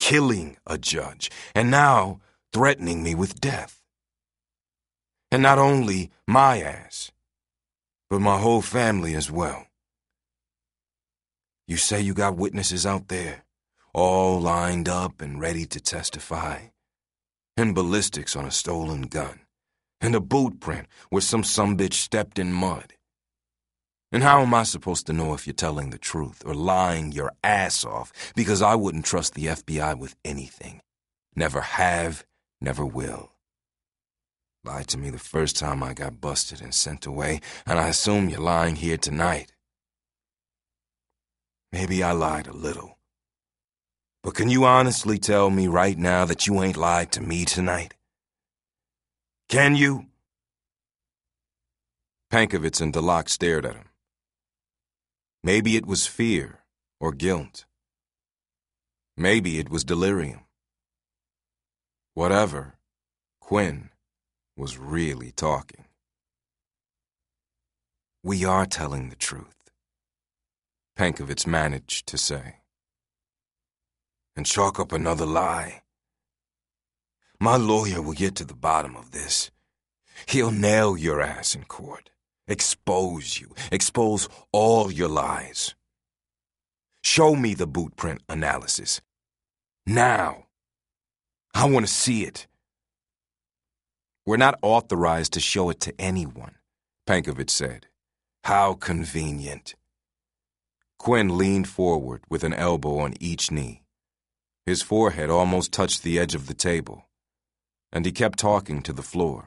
killing a judge, and now threatening me with death. And not only my ass, but my whole family as well. You say you got witnesses out there, all lined up and ready to testify, and ballistics on a stolen gun, and a boot print where some sumbitch stepped in mud. And how am I supposed to know if you're telling the truth or lying your ass off? Because I wouldn't trust the FBI with anything. Never have, never will. Lied to me the first time I got busted and sent away, and I assume you're lying here tonight. Maybe I lied a little. But can you honestly tell me right now that you ain't lied to me tonight? Can you? Pankovitz and DeLocke stared at him. Maybe it was fear or guilt. Maybe it was delirium. Whatever, Quinn was really talking. We are telling the truth, Pankovitz managed to say. And chalk up another lie. My lawyer will get to the bottom of this. He'll nail your ass in court. Expose you. Expose all your lies. Show me the boot print analysis. Now. I want to see it. We're not authorized to show it to anyone, Pankovitz said. How convenient. Quinn leaned forward with an elbow on each knee. His forehead almost touched the edge of the table, and he kept talking to the floor.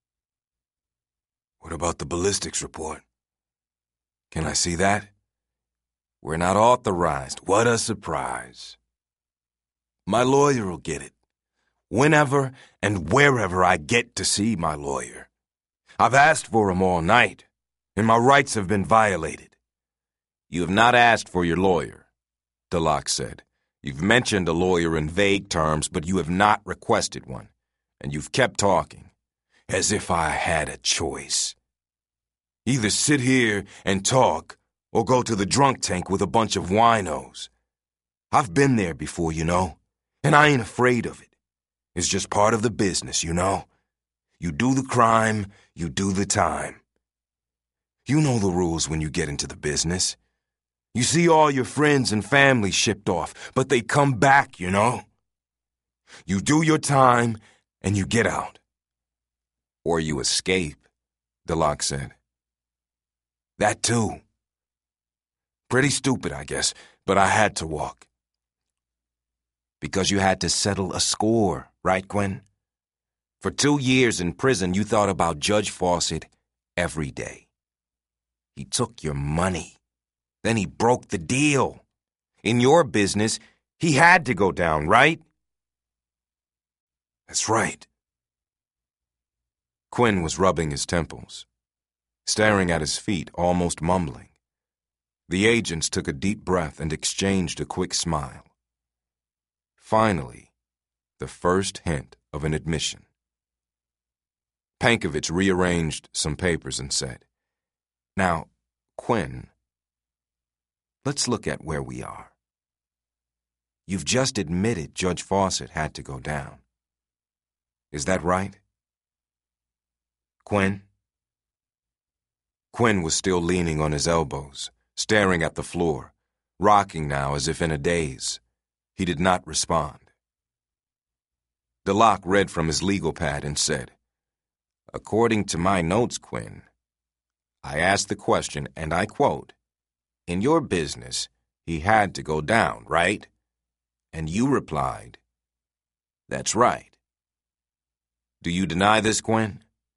What about the ballistics report? Can I see that? We're not authorized. What a surprise. My lawyer will get it. Whenever and wherever I get to see my lawyer. I've asked for him all night, and my rights have been violated. You have not asked for your lawyer, DeLocke said. You've mentioned a lawyer in vague terms, but you have not requested one, and you've kept talking. As if I had a choice. Either sit here and talk, or go to the drunk tank with a bunch of winos. I've been there before, you know, and I ain't afraid of it. It's just part of the business, you know. You do the crime, you do the time. You know the rules when you get into the business. You see all your friends and family shipped off, but they come back, you know. You do your time, and you get out. Or you escape, DeLocke said. That too. Pretty stupid, I guess, but I had to walk. Because you had to settle a score, right, Quinn? For 2 years in prison, you thought about Judge Fawcett every day. He took your money. Then he broke the deal. In your business, he had to go down, right? That's right. Quinn was rubbing his temples, staring at his feet, almost mumbling. The agents took a deep breath and exchanged a quick smile. Finally, the first hint of an admission. Pankovitz rearranged some papers and said, Now, Quinn, let's look at where we are. You've just admitted Judge Fawcett had to go down. Is that right? Quinn? Quinn was still leaning on his elbows, staring at the floor, rocking now as if in a daze. He did not respond. DeLocke read from his legal pad and said, According to my notes, Quinn, I asked the question, and I quote, In your business, he had to go down, right? And you replied, That's right. Do you deny this, Quinn?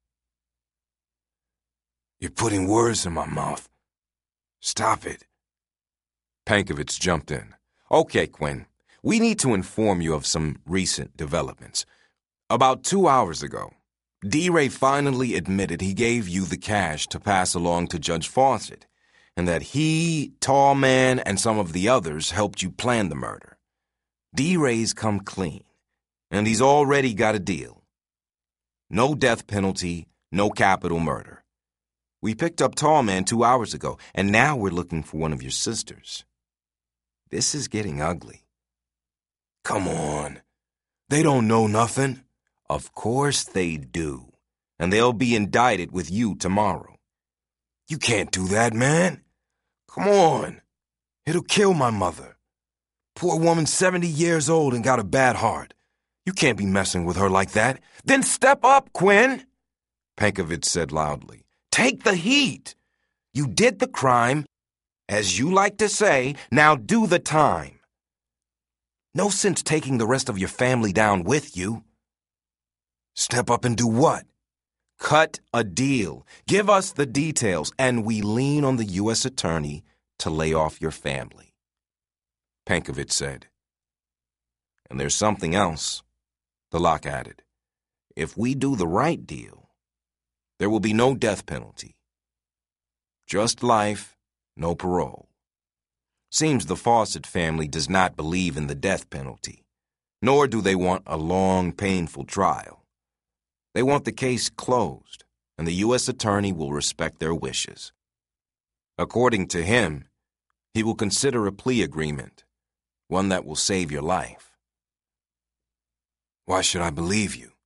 You're putting words in my mouth. Stop it. Pankovitz jumped in. Okay, Quinn, we need to inform you of some recent developments. About 2 hours ago, D-Ray finally admitted he gave you the cash to pass along to Judge Fawcett, and that he, Tall Man, and some of the others helped you plan the murder. D-Ray's come clean, and he's already got a deal. No death penalty, no capital murder. We picked up Tall Man 2 hours ago, and now we're looking for one of your sisters. This is getting ugly. Come on. They don't know nothing. Of course they do. And they'll be indicted with you tomorrow. You can't do that, man. Come on. It'll kill my mother. Poor woman, 70 years old and got a bad heart. You can't be messing with her like that. Then step up, Quinn, Pankovich said loudly. Take the heat. You did the crime. As you like to say, now do the time. No sense taking the rest of your family down with you. Step up and do what? Cut a deal. Give us the details, and we lean on the U.S. Attorney to lay off your family, Pankovich said. And there's something else, DeLocke added. If we do the right deal, there will be no death penalty. Just life, no parole. Seems the Fawcett family does not believe in the death penalty, nor do they want a long, painful trial. They want the case closed, and the U.S. Attorney will respect their wishes. According to him, he will consider a plea agreement, one that will save your life. Why should I believe you?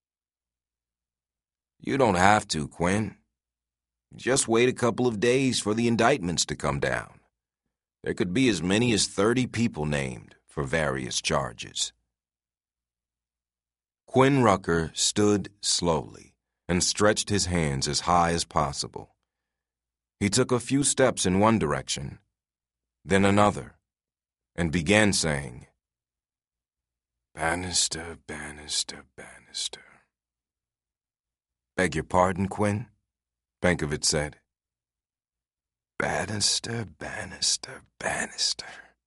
You don't have to, Quinn. Just wait a couple of days for the indictments to come down. There could be as many as 30 people named for various charges. Quinn Rucker stood slowly and stretched his hands as high as possible. He took a few steps in one direction, then another, and began saying, Bannister, Bannister, Bannister. Beg your pardon, Quinn? Pankovich said. Bannister, Bannister, Bannister.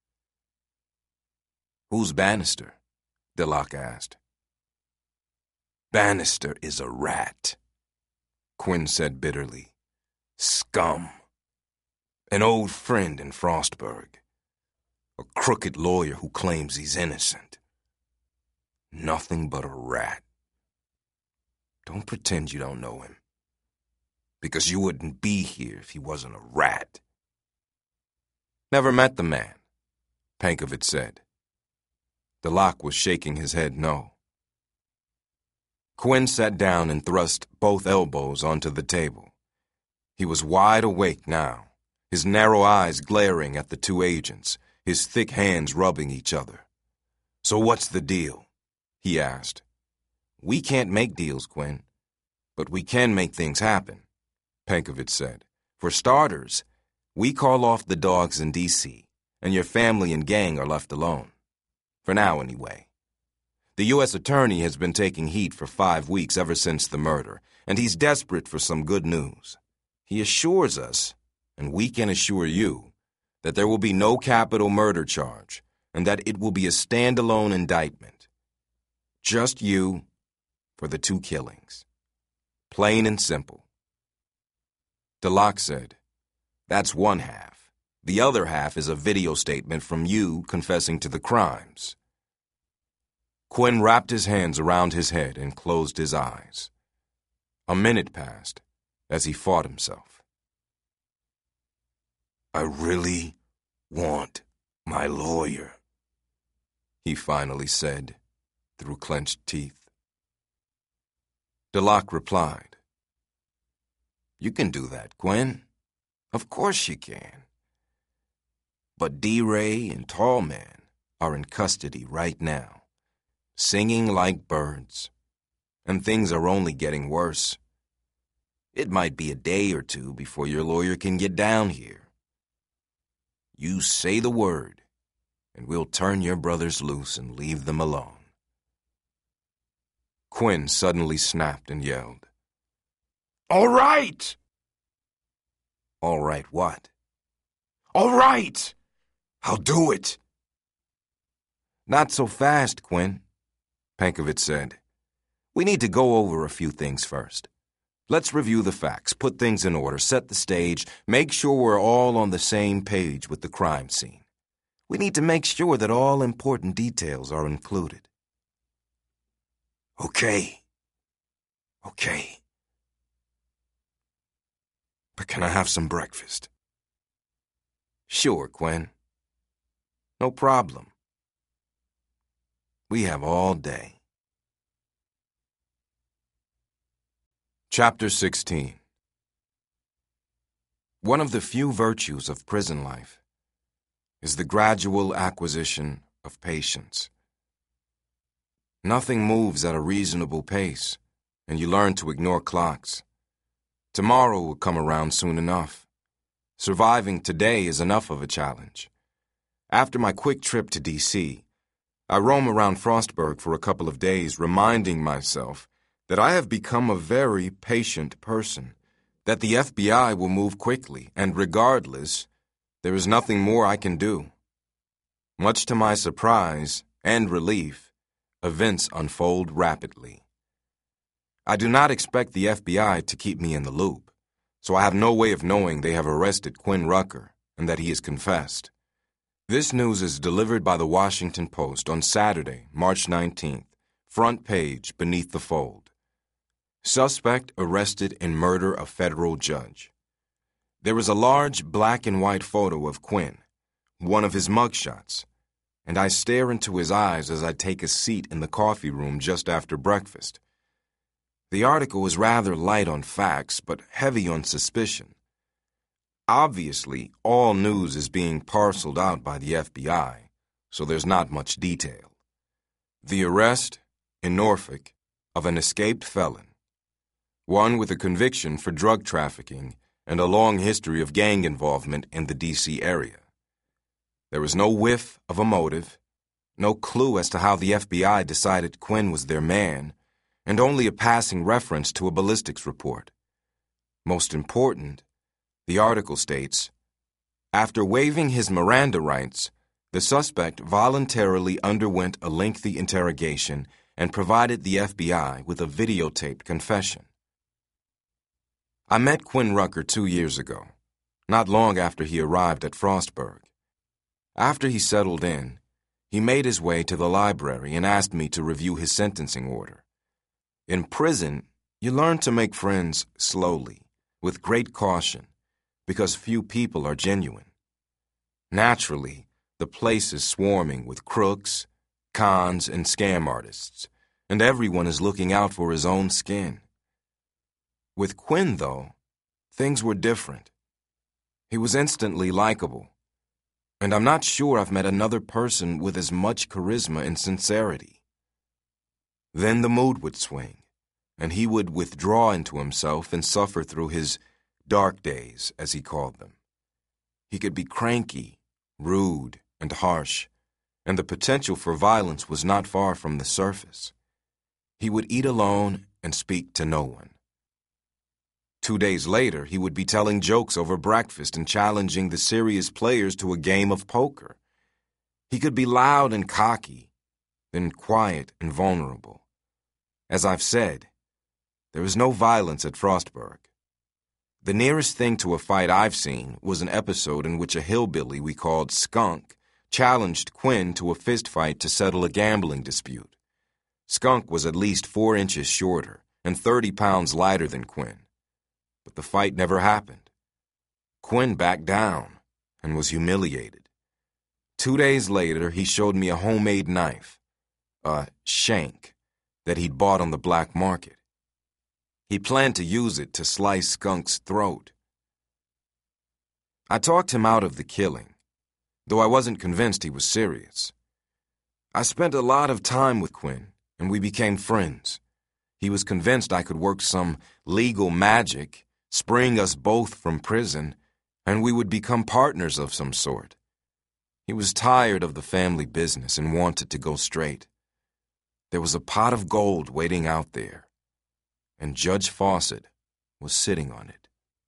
Who's Bannister? DeLocke asked. Bannister is a rat, Quinn said bitterly. Scum. An old friend in Frostburg. A crooked lawyer who claims he's innocent. Nothing but a rat. Don't pretend you don't know him. Because you wouldn't be here if he wasn't a rat. Never met the man, Pankovich said. DeLocke was shaking his head no. Quinn sat down and thrust both elbows onto the table. He was wide awake now, his narrow eyes glaring at the two agents, his thick hands rubbing each other. So what's the deal? He asked. We can't make deals, Quinn, but we can make things happen, Pankovich said. For starters, we call off the dogs in D.C., and your family and gang are left alone. For now, anyway. The U.S. Attorney has been taking heat for 5 weeks ever since the murder, and he's desperate for some good news. He assures us, and we can assure you, that there will be no capital murder charge, and that it will be a standalone indictment. Just you for the 2 killings. Plain and simple. DeLocke said, That's one half. The other half is a video statement from you confessing to the crimes. Quinn wrapped his hands around his head and closed his eyes. A minute passed as he fought himself. I really want my lawyer, he finally said through clenched teeth. DeLocke replied, You can do that, Quinn. Of course you can. But D-Ray and Tallman are in custody right now, singing like birds, and things are only getting worse. It might be a day or two before your lawyer can get down here. You say the word, and we'll turn your brothers loose and leave them alone. Quinn suddenly snapped and yelled, All right! All right what? All right! I'll do it! Not so fast, Quinn, Pankovich said. We need to go over a few things first. Let's review the facts, put things in order, set the stage, make sure we're all on the same page with the crime scene. We need to make sure that all important details are included. Okay. But can I have some breakfast? Sure, Quinn. No problem. We have all day. Chapter 16. One of the few virtues of prison life is the gradual acquisition of patience. Nothing moves at a reasonable pace, and you learn to ignore clocks. Tomorrow will come around soon enough. Surviving today is enough of a challenge. After my quick trip to D.C., I roam around Frostburg for a couple of days, reminding myself that I have become a very patient person, that the FBI will move quickly, and regardless, there is nothing more I can do. Much to my surprise and relief, events unfold rapidly. I do not expect the FBI to keep me in the loop, so I have no way of knowing they have arrested Quinn Rucker and that he has confessed. This news is delivered by the Washington Post on Saturday, March 19th, front page beneath the fold. Suspect arrested in murder of federal judge. There is a large black and white photo of Quinn, one of his mugshots, and I stare into his eyes as I take a seat in the coffee room just after breakfast. The article is rather light on facts, but heavy on suspicion. Obviously, all news is being parceled out by the FBI, so there's not much detail. The arrest, in Norfolk, of an escaped felon, one with a conviction for drug trafficking and a long history of gang involvement in the D.C. area. There was no whiff of a motive, no clue as to how the FBI decided Quinn was their man, and only a passing reference to a ballistics report. Most important, the article states, after waiving his Miranda rights, the suspect voluntarily underwent a lengthy interrogation and provided the FBI with a videotaped confession. I met Quinn Rucker 2 years ago, not long after he arrived at Frostburg. After he settled in, he made his way to the library and asked me to review his sentencing order. In prison, you learn to make friends slowly, with great caution, because few people are genuine. Naturally, the place is swarming with crooks, cons, and scam artists, and everyone is looking out for his own skin. With Quinn, though, things were different. He was instantly likable, and I'm not sure I've met another person with as much charisma and sincerity. Then the mood would swing, and he would withdraw into himself and suffer through his dark days, as he called them. He could be cranky, rude, and harsh, and the potential for violence was not far from the surface. He would eat alone and speak to no one. 2 days later, he would be telling jokes over breakfast and challenging the serious players to a game of poker. He could be loud and cocky, then quiet and vulnerable. As I've said, there is no violence at Frostburg. The nearest thing to a fight I've seen was an episode in which a hillbilly we called Skunk challenged Quinn to a fistfight to settle a gambling dispute. Skunk was at least 4 inches shorter and 30 pounds lighter than Quinn. But the fight never happened. Quinn backed down and was humiliated. 2 days later, he showed me a homemade knife, a shank, that he'd bought on the black market. He planned to use it to slice Skunk's throat. I talked him out of the killing, though I wasn't convinced he was serious. I spent a lot of time with Quinn, and we became friends. He was convinced I could work some legal magic, spring us both from prison, and we would become partners of some sort. He was tired of the family business and wanted to go straight. There was a pot of gold waiting out there, and Judge Fawcett was sitting on it.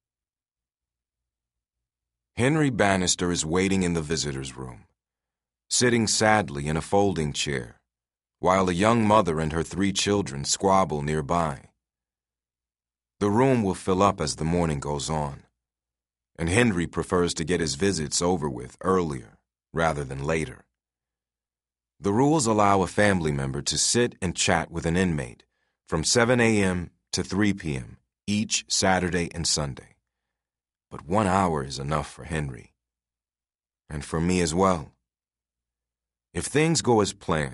Henry Bannister is waiting in the visitor's room, sitting sadly in a folding chair, while a young mother and her 3 children squabble nearby. The room will fill up as the morning goes on, and Henry prefers to get his visits over with earlier rather than later. The rules allow a family member to sit and chat with an inmate from 7 a.m. to 3 p.m. each Saturday and Sunday. But 1 hour is enough for Henry, and for me as well. If things go as planned,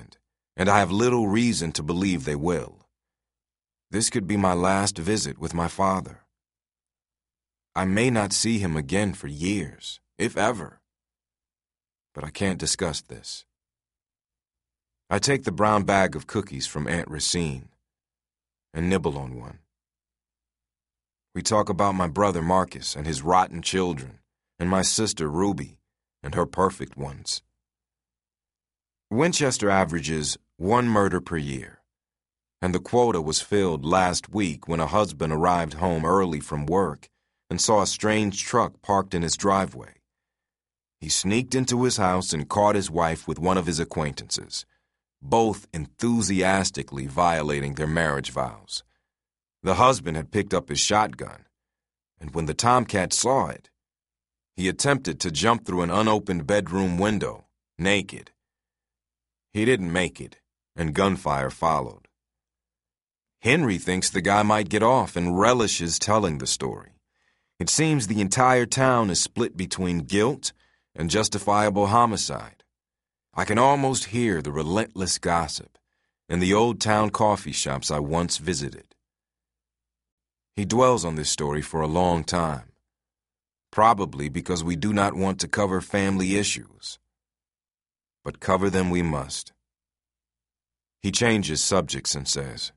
and I have little reason to believe they will. This could be my last visit with my father. I may not see him again for years, if ever. But I can't discuss this. I take the brown bag of cookies from Aunt Racine and nibble on one. We talk about my brother Marcus and his rotten children, and my sister Ruby and her perfect ones. Winchester averages 1 murder per year, and the quota was filled last week when a husband arrived home early from work and saw a strange truck parked in his driveway. He sneaked into his house and caught his wife with one of his acquaintances, both enthusiastically violating their marriage vows. The husband had picked up his shotgun, and when the tomcat saw it, he attempted to jump through an unopened bedroom window, naked. He didn't make it, and gunfire followed. Henry thinks the guy might get off and relishes telling the story. It seems the entire town is split between guilt and justifiable homicide. I can almost hear the relentless gossip in the old town coffee shops I once visited. He dwells on this story for a long time, probably because we do not want to cover family issues. But cover them we must. He changes subjects and says,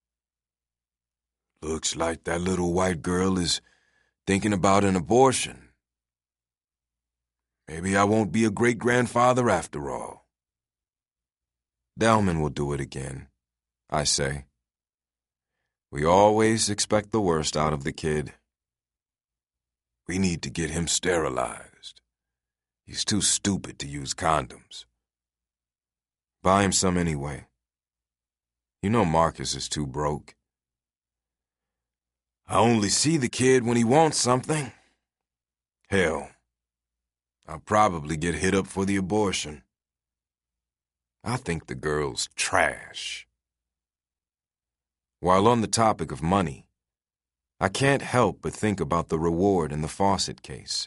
"Looks like that little white girl is thinking about an abortion. Maybe I won't be a great-grandfather after all." "Delman will do it again," I say. "We always expect the worst out of the kid." "We need to get him sterilized. He's too stupid to use condoms." "Buy him some anyway. You know Marcus is too broke." "I only see the kid when he wants something. Hell, I'll probably get hit up for the abortion. I think the girl's trash." While on the topic of money, I can't help but think about the reward in the Fawcett case.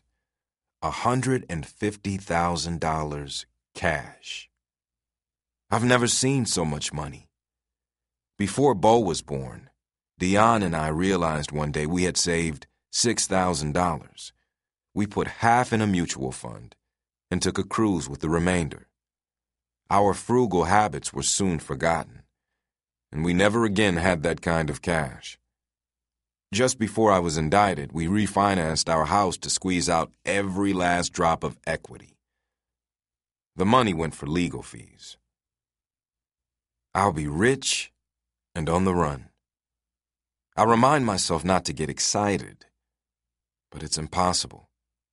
$150,000 cash. I've never seen so much money. Before Bo was born, Dion and I realized one day we had saved $6,000. We put half in a mutual fund and took a cruise with the remainder. Our frugal habits were soon forgotten, and we never again had that kind of cash. Just before I was indicted, we refinanced our house to squeeze out every last drop of equity. The money went for legal fees. I'll be rich and on the run. I remind myself not to get excited, but it's impossible.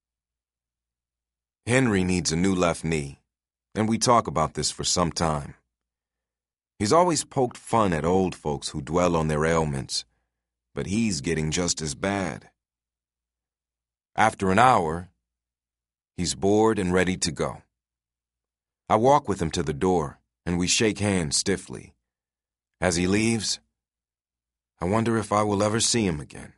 Henry needs a new left knee, and we talk about this for some time. He's always poked fun at old folks who dwell on their ailments, but he's getting just as bad. After an hour, he's bored and ready to go. I walk with him to the door, and we shake hands stiffly. As he leaves, I wonder if I will ever see him again.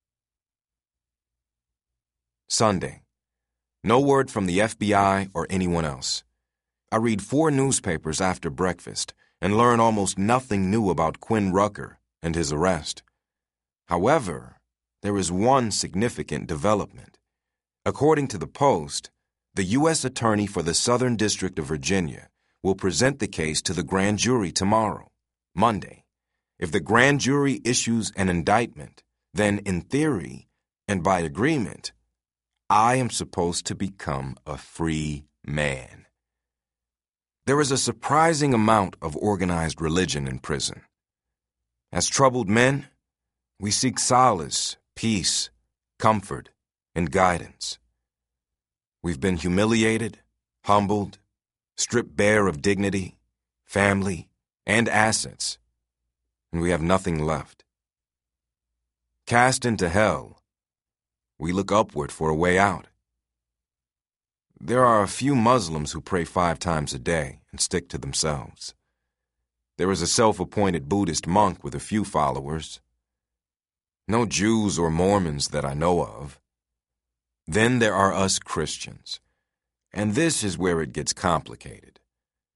Sunday. No word from the FBI or anyone else. I read 4 newspapers after breakfast and learn almost nothing new about Quinn Rucker and his arrest. However, there is one significant development. According to the Post, the U.S. Attorney for the Southern District of Virginia will present the case to the grand jury tomorrow, Monday. If the grand jury issues an indictment, then in theory and by agreement, I am supposed to become a free man. There is a surprising amount of organized religion in prison. As troubled men, we seek solace, peace, comfort, and guidance. We've been humiliated, humbled, stripped bare of dignity, family, and assets, and we have nothing left. Cast into hell, we look upward for a way out. There are a few Muslims who pray 5 times a day and stick to themselves. There is a self-appointed Buddhist monk with a few followers. No Jews or Mormons that I know of. Then there are us Christians, and this is where it gets complicated.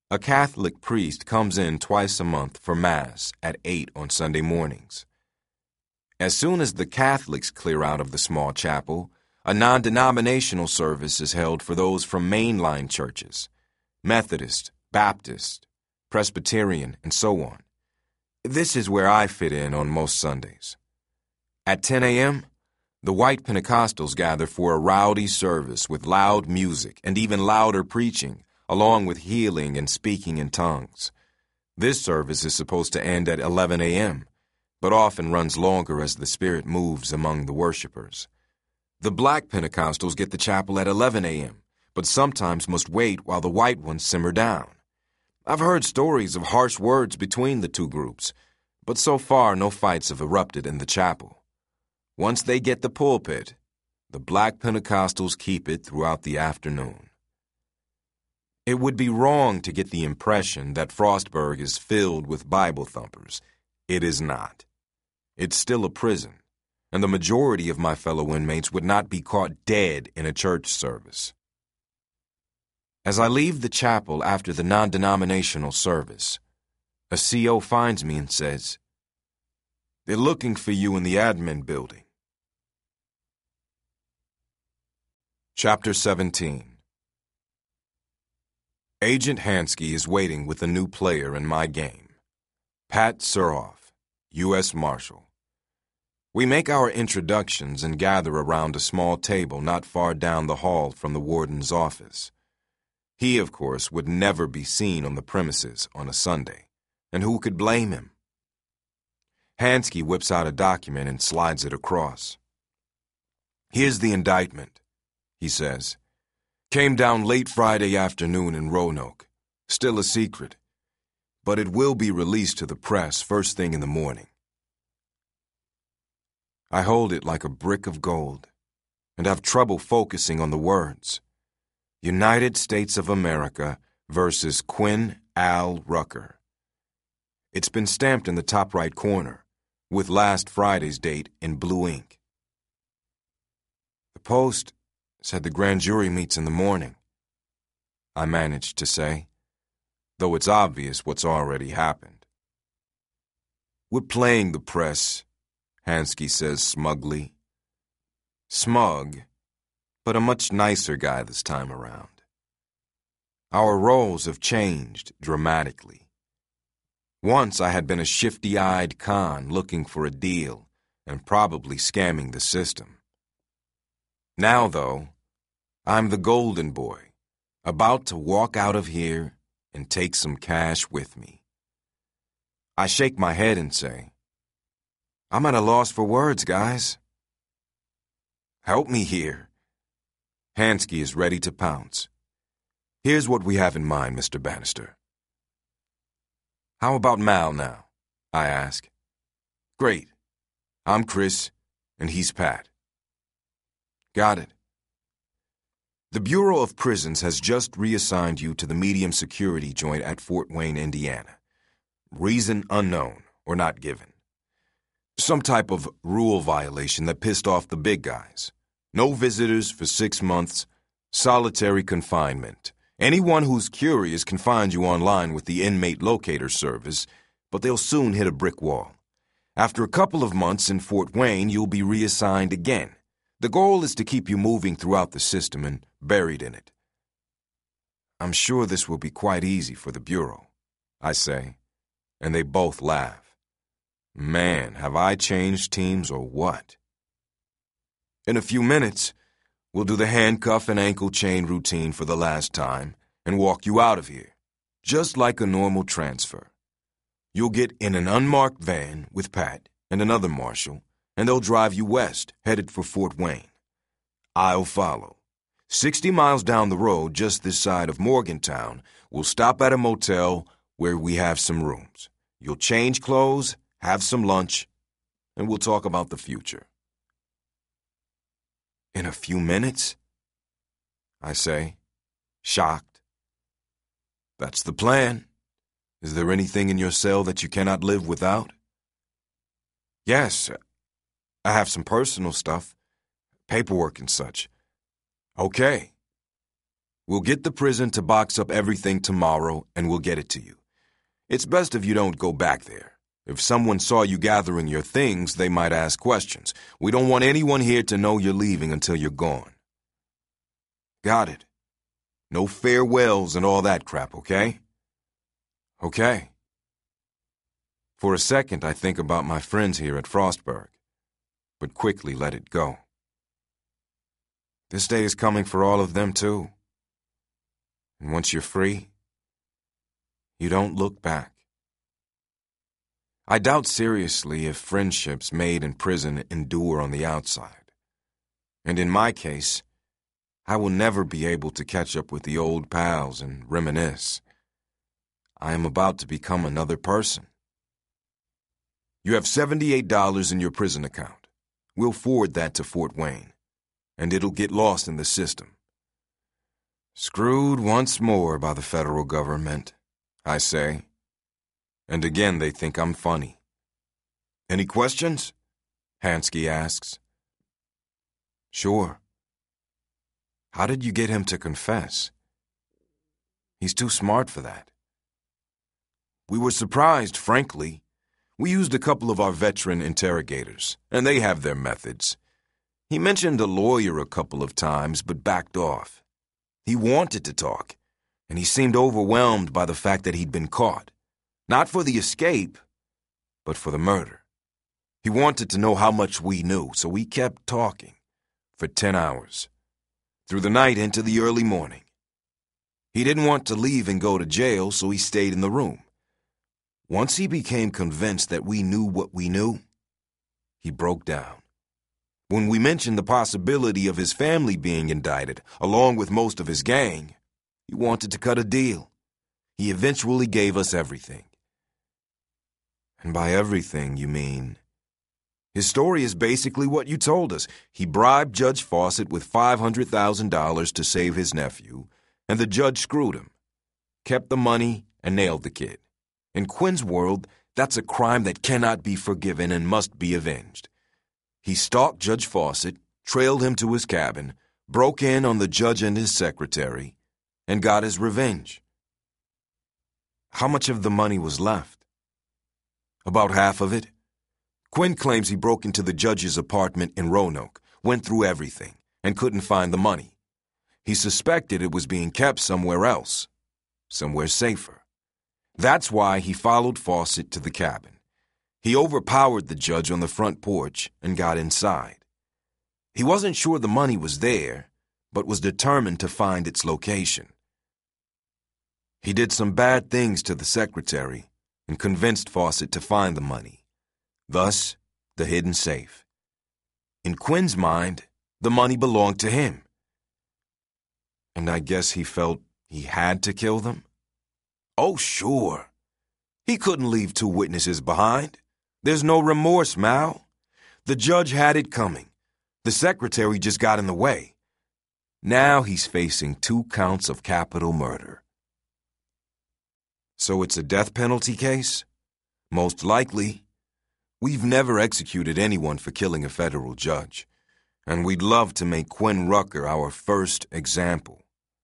A Catholic priest comes in twice a month for Mass at 8 on Sunday mornings. As soon as the Catholics clear out of the small chapel, a non-denominational service is held for those from mainline churches, Methodist, Baptist, Presbyterian, and so on. This is where I fit in on most Sundays. At 10 a.m., the white Pentecostals gather for a rowdy service with loud music and even louder preaching, along with healing and speaking in tongues. This service is supposed to end at 11 a.m., but often runs longer as the Spirit moves among the worshipers. The black Pentecostals get the chapel at 11 a.m., but sometimes must wait while the white ones simmer down. I've heard stories of harsh words between the two groups, but so far no fights have erupted in the chapel. Once they get the pulpit, the black Pentecostals keep it throughout the afternoon. It would be wrong to get the impression that Frostburg is filled with Bible thumpers. It is not. It's still a prison, and the majority of my fellow inmates would not be caught dead in a church service. As I leave the chapel after the non-denominational service, a CO finds me and says, "They're looking for you in the admin building." Chapter 17. Agent Hansky is waiting with a new player in my game, Pat Suroff, U.S. Marshal. We make our introductions and gather around a small table not far down the hall from the warden's office. He, of course, would never be seen on the premises on a Sunday, and who could blame him? Hansky whips out a document and slides it across. "Here's the indictment," he says. "Came down late Friday afternoon in Roanoke. Still a secret, but it will be released to the press first thing in the morning." I hold it like a brick of gold, and have trouble focusing on the words. United States of America versus Quinn Al Rucker. It's been stamped in the top right corner, with last Friday's date in blue ink. "The Post said the grand jury meets in the morning," I managed to say, though it's obvious what's already happened. "We're playing the press," Hansky says smugly. Smug, but a much nicer guy this time around. Our roles have changed dramatically. Once I had been a shifty-eyed con looking for a deal and probably scamming the system. Now, though, I'm the golden boy, about to walk out of here and take some cash with me. I shake my head and say, "I'm at a loss for words, guys." "Help me here." Hansky is ready to pounce. "Here's what we have in mind, Mr. Bannister." "How about Mal now?" I ask. "Great. I'm Chris, and he's Pat." "Got it. The Bureau of Prisons has just reassigned you to the medium security joint at Fort Wayne, Indiana. Reason unknown or not given. Some type of rule violation that pissed off the big guys. No visitors for 6 months, solitary confinement. Anyone who's curious can find you online with the inmate locator service, but they'll soon hit a brick wall. After a couple of months in Fort Wayne, you'll be reassigned again. The goal is to keep you moving throughout the system and buried in it." "I'm sure this will be quite easy for the Bureau," I say, and they both laugh. Man, have I changed teams or what? "In a few minutes, we'll do the handcuff and ankle chain routine for the last time and walk you out of here, just like a normal transfer. You'll get in an unmarked van with Pat and another marshal, and they'll drive you west, headed for Fort Wayne. I'll follow. 60 miles down the road, just this side of Morgantown, we'll stop at a motel where we have some rooms. You'll change clothes, have some lunch, and we'll talk about the future." "In a few minutes?" I say, shocked. "That's the plan. Is there anything in your cell that you cannot live without?" "Yes, I have some personal stuff, paperwork and such." "Okay." We'll get the prison to box up everything tomorrow, and we'll get it to you. It's best if you don't go back there. If someone saw you gathering your things, they might ask questions. We don't want anyone here to know you're leaving until you're gone. Got it. No farewells and all that crap, okay? Okay. For a second, I think about my friends here at Frostburg, but quickly let it go. This day is coming for all of them, too. And once you're free, you don't look back. I doubt seriously if friendships made in prison endure on the outside. And in my case, I will never be able to catch up with the old pals and reminisce. I am about to become another person. You have $78 in your prison account. We'll forward that to Fort Wayne, and it'll get lost in the system. Screwed once more by the federal government, I say. And again, they think I'm funny. Any questions? Hansky asks. Sure. How did you get him to confess? He's too smart for that. We were surprised, frankly. We used a couple of our veteran interrogators, and they have their methods. He mentioned a lawyer a couple of times, but backed off. He wanted to talk, and he seemed overwhelmed by the fact that he'd been caught. Not for the escape, but for the murder. He wanted to know how much we knew, so we kept talking for 10 hours, through the night into the early morning. He didn't want to leave and go to jail, so he stayed in the room. Once he became convinced that we knew what we knew, he broke down. When we mentioned the possibility of his family being indicted, along with most of his gang, he wanted to cut a deal. He eventually gave us everything. And by everything, you mean... His story is basically what you told us. He bribed Judge Fawcett with $500,000 to save his nephew, and the judge screwed him, kept the money, and nailed the kid. In Quinn's world, that's a crime that cannot be forgiven and must be avenged. He stalked Judge Fawcett, trailed him to his cabin, broke in on the judge and his secretary, and got his revenge. How much of the money was left? About half of it. Quinn claims he broke into the judge's apartment in Roanoke, went through everything, and couldn't find the money. He suspected it was being kept somewhere else, somewhere safer. That's why he followed Fawcett to the cabin. He overpowered the judge on the front porch and got inside. He wasn't sure the money was there, but was determined to find its location. He did some bad things to the secretary and convinced Fawcett to find the money. Thus, the hidden safe. In Quinn's mind, the money belonged to him. And I guess he felt he had to kill them? Oh, sure. He couldn't leave 2 witnesses behind. There's no remorse, Mal. The judge had it coming. The secretary just got in the way. Now he's facing 2 counts of capital murder. So it's a death penalty case? Most likely. We've never executed anyone for killing a federal judge, and we'd love to make Quinn Rucker our first example.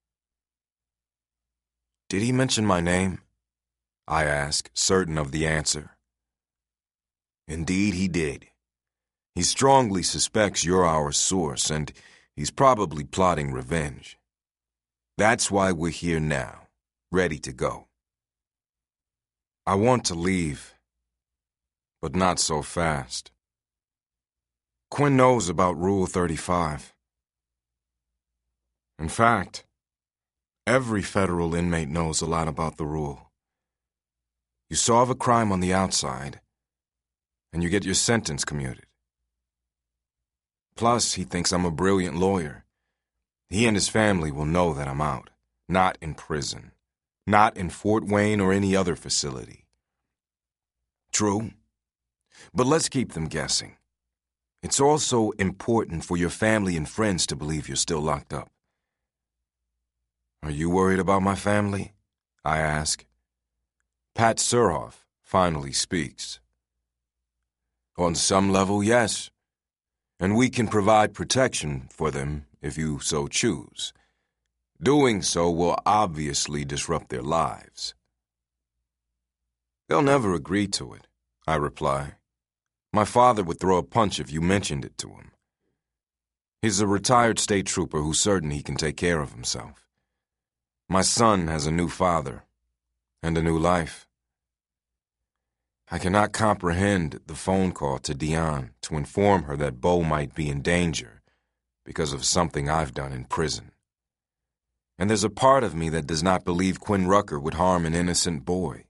Did he mention my name? I ask, certain of the answer. Indeed he did. He strongly suspects you're our source, and he's probably plotting revenge. That's why we're here now, ready to go. I want to leave, but not so fast. Quinn knows about Rule 35. In fact, every federal inmate knows a lot about the rule. You solve a crime on the outside, and you get your sentence commuted. Plus, he thinks I'm a brilliant lawyer. He and his family will know that I'm out, not in prison, not in Fort Wayne or any other facility. True, but let's keep them guessing. It's also important for your family and friends to believe you're still locked up. Are you worried about my family? I ask. Pat Surhoff finally speaks. On some level, yes. And we can provide protection for them if you so choose. Doing so will obviously disrupt their lives. They'll never agree to it, I reply. My father would throw a punch if you mentioned it to him. He's a retired state trooper who's certain he can take care of himself. My son has a new father and a new life. I cannot comprehend the phone call to Dion to inform her that Bo might be in danger because of something I've done in prison. And there's a part of me that does not believe Quinn Rucker would harm an innocent boy.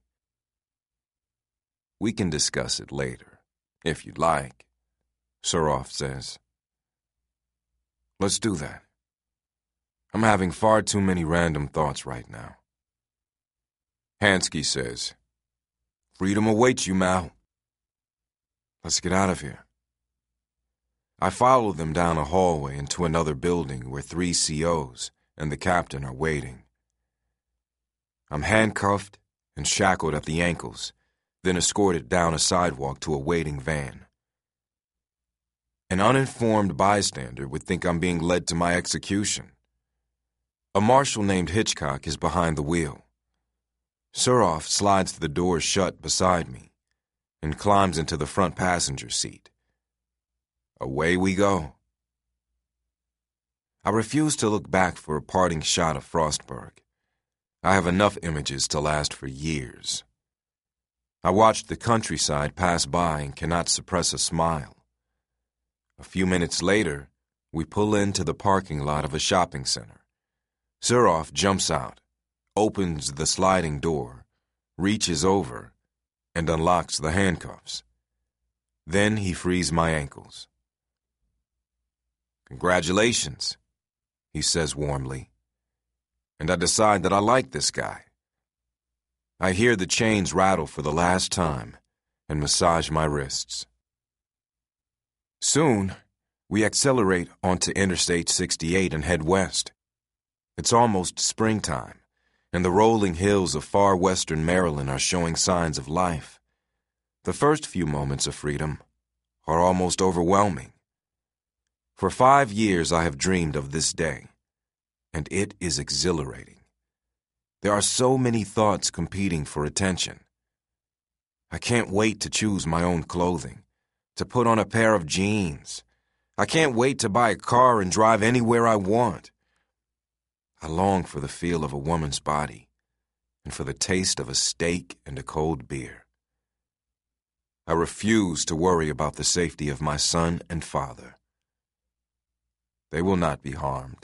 We can discuss it later, if you'd like, Suroff says. Let's do that. I'm having far too many random thoughts right now. Hansky says, Freedom awaits you, Mal. Let's get out of here. I follow them down a hallway into another building where 3 COs and the captain are waiting. I'm handcuffed and shackled at the ankles, then escorted down a sidewalk to a waiting van. An uninformed bystander would think I'm being led to my execution. A marshal named Hitchcock is behind the wheel. Suroff slides the door shut beside me and climbs into the front passenger seat. Away we go. I refuse to look back for a parting shot of Frostburg. I have enough images to last for years. I watched the countryside pass by and cannot suppress a smile. A few minutes later, we pull into the parking lot of a shopping center. Suroff jumps out, opens the sliding door, reaches over, and unlocks the handcuffs. Then he frees my ankles. Congratulations, he says warmly. And I decide that I like this guy. I hear the chains rattle for the last time and massage my wrists. Soon, we accelerate onto Interstate 68 and head west. It's almost springtime, and the rolling hills of far western Maryland are showing signs of life. The first few moments of freedom are almost overwhelming. For 5 years I have dreamed of this day, and it is exhilarating. There are so many thoughts competing for attention. I can't wait to choose my own clothing, to put on a pair of jeans. I can't wait to buy a car and drive anywhere I want. I long for the feel of a woman's body and for the taste of a steak and a cold beer. I refuse to worry about the safety of my son and father. They will not be harmed.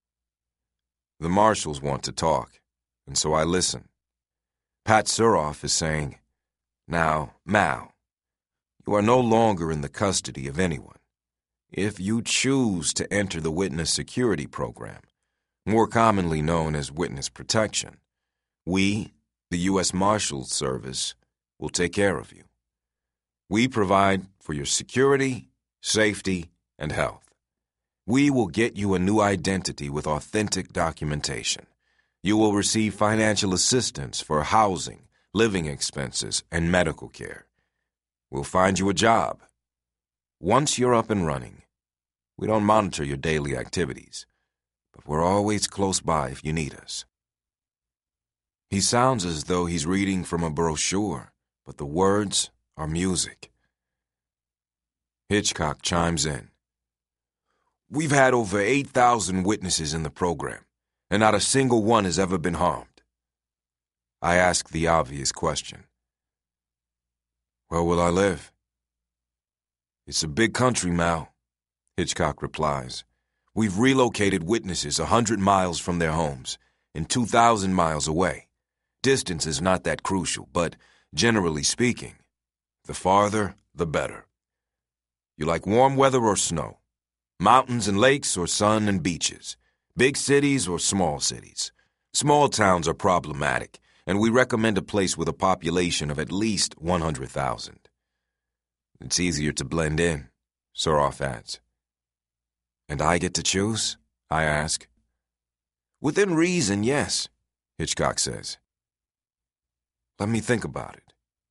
The marshals want to talk, and so I listen. Pat Suroff is saying, Now, Mal, you are no longer in the custody of anyone. If you choose to enter the Witness Security Program, more commonly known as Witness Protection, we, the U.S. Marshals Service, will take care of you. We provide for your security, safety, and health. We will get you a new identity with authentic documentation. You will receive financial assistance for housing, living expenses, and medical care. We'll find you a job. Once you're up and running, we don't monitor your daily activities, but we're always close by if you need us. He sounds as though he's reading from a brochure, but the words are music. Hitchcock chimes in. We've had over 8,000 witnesses in the program, and not a single one has ever been harmed. I ask the obvious question. Where will I live? It's a big country, Mal, Hitchcock replies. We've relocated witnesses 100 miles from their homes and 2,000 miles away. Distance is not that crucial, but generally speaking, the farther, the better. You like warm weather or snow? Mountains and lakes or sun and beaches? Big cities or small cities? Small towns are problematic, and we recommend a place with a population of at least 100,000. It's easier to blend in, Suroff adds. And I get to choose? I ask. Within reason, yes, Hitchcock says. Let me think about it.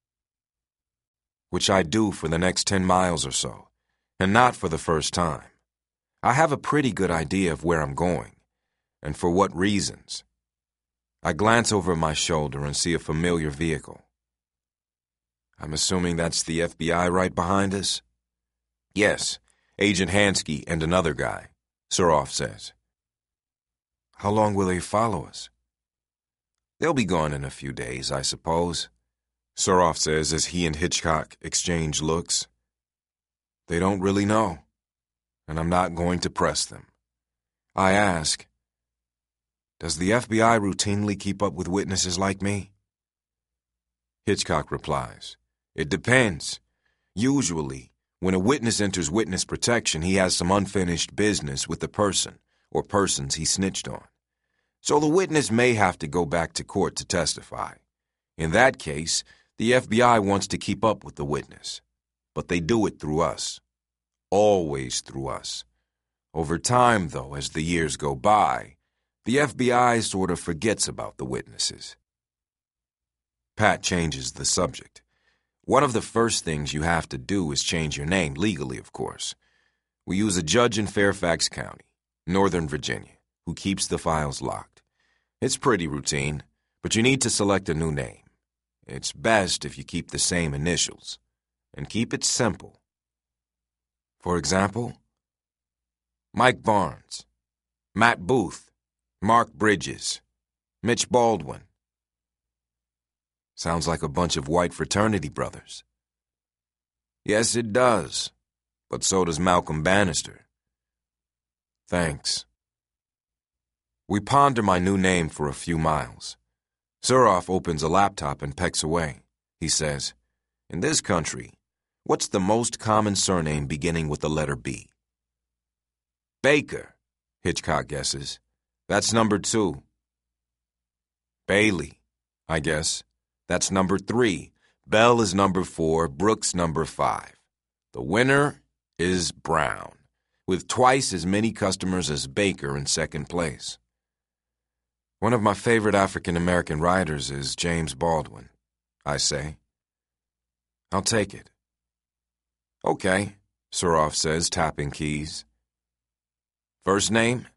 Which I do for the next 10 miles or so, and not for the first time. I have a pretty good idea of where I'm going, And for what reasons? I glance over my shoulder and see a familiar vehicle. I'm assuming that's the FBI right behind us? Yes, Agent Hansky and another guy, Suroff says. How long will they follow us? They'll be gone in a few days, I suppose, Suroff says as he and Hitchcock exchange looks. They don't really know, and I'm not going to press them. I ask, does the FBI routinely keep up with witnesses like me? Hitchcock replies, it depends. Usually, when a witness enters witness protection, he has some unfinished business with the person or persons he snitched on. So the witness may have to go back to court to testify. In that case, the FBI wants to keep up with the witness. But they do it through us. Always through us. Over time, though, as the years go by, the FBI sort of forgets about the witnesses. Pat changes the subject. One of the first things you have to do is change your name, legally, of course. We use a judge in Fairfax County, Northern Virginia, who keeps the files locked. It's pretty routine, but you need to select a new name. It's best if you keep the same initials, and keep it simple. For example, Mike Barnes, Matt Booth, Mark Bridges, Mitch Baldwin. Sounds like a bunch of white fraternity brothers. Yes, it does, but so does Malcolm Bannister. Thanks. We ponder my new name for a few miles. Suroff opens a laptop and pecks away. He says, in this country, what's the most common surname beginning with the letter B? Baker, Hitchcock guesses. That's number 2. Bailey, I guess. That's number 3. Bell is number 4. Brooks number 5. The winner is Brown, with twice as many customers as Baker in second place. One of my favorite African-American writers is James Baldwin, I say. I'll take it. Okay, Suroff says, tapping keys. First name?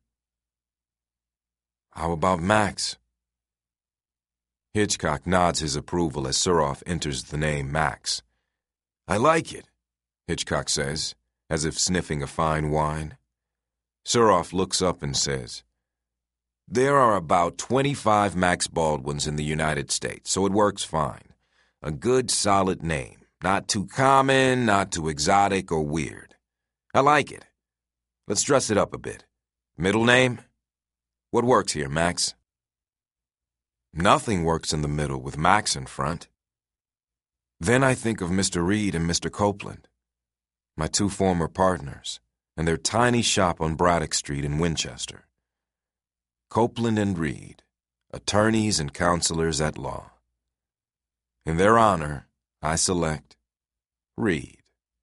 How about Max? Hitchcock nods his approval as Suroff enters the name Max. I like it, Hitchcock says, as if sniffing a fine wine. Suroff looks up and says, there are about 25 Max Baldwins in the United States, so it works fine. A good, solid name. Not too common, not too exotic or weird. I like it. Let's dress it up a bit. Middle name? What works here, Max? Nothing works in the middle with Max in front. Then I think of Mr. Reed and Mr. Copeland, my 2 former partners, and their tiny shop on Braddock Street in Winchester. Copeland and Reed, attorneys and counselors at law. In their honor, I select Reed.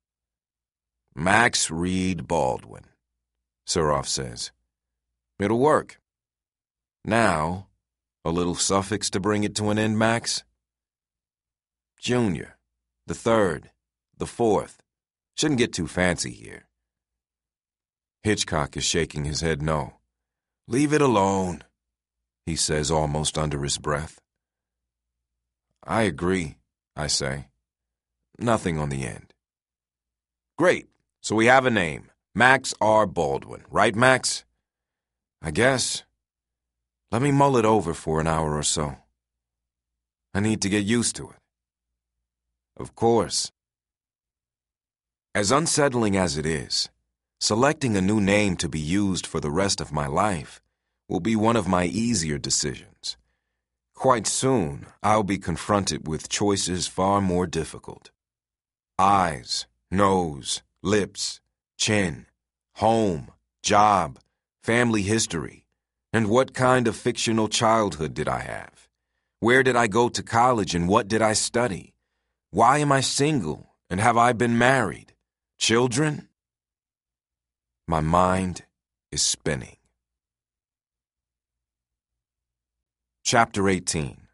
Max Reed Baldwin, Suroff says. It'll work. Now, a little suffix to bring it to an end, Max? Junior, the 3rd, the 4th. Shouldn't get too fancy here. Hitchcock is shaking his head no. Leave it alone, he says almost under his breath. I agree, I say. Nothing on the end. Great, so we have a name. Max R. Baldwin, right, Max? I guess. Let me mull it over for an hour or so. I need to get used to it. Of course. As unsettling as it is, selecting a new name to be used for the rest of my life will be one of my easier decisions. Quite soon, I'll be confronted with choices far more difficult. Eyes, nose, lips, chin, home, job, family history, and what kind of fictional childhood did I have? Where did I go to college and what did I study? Why am I single and have I been married? Children? My mind is spinning. Chapter 18.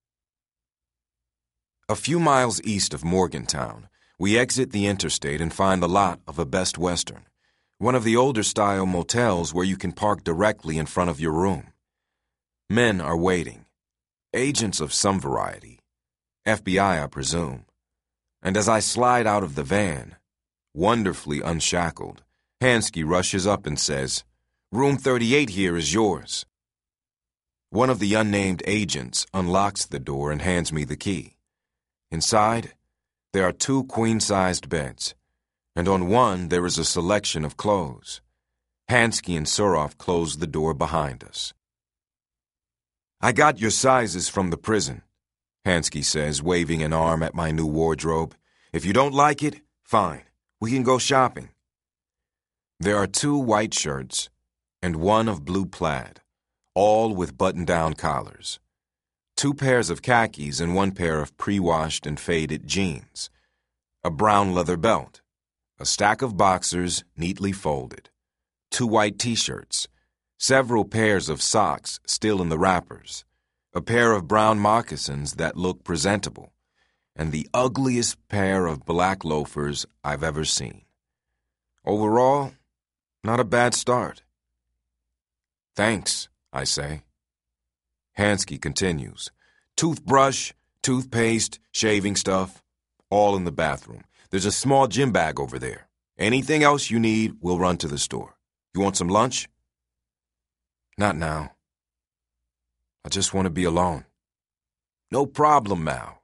A few miles east of Morgantown, we exit the interstate and find the lot of a Best Western. One of the older-style motels where you can park directly in front of your room. Men are waiting. Agents of some variety. FBI, I presume. And as I slide out of the van, wonderfully unshackled, Hansky rushes up and says, "Room 38 here is yours." One of the unnamed agents unlocks the door and hands me the key. Inside, there are 2 queen-sized beds, and on one there is a selection of clothes. Hansky and Suroff close the door behind us. "I got your sizes from the prison," Hansky says, waving an arm at my new wardrobe. "If you don't like it, fine. We can go shopping." There are 2 white shirts and 1 of blue plaid, all with button-down collars. 2 pairs of khakis and 1 pair of pre-washed and faded jeans. A brown leather belt. A stack of boxers neatly folded. 2 white t-shirts. Several pairs of socks still in the wrappers. A pair of brown moccasins that look presentable. And the ugliest pair of black loafers I've ever seen. Overall, not a bad start. "Thanks," I say. Hansky continues. "Toothbrush, toothpaste, shaving stuff, all in the bathroom. There's a small gym bag over there. Anything else you need, we'll run to the store. You want some lunch?" "Not now. I just want to be alone." "No problem, Mal."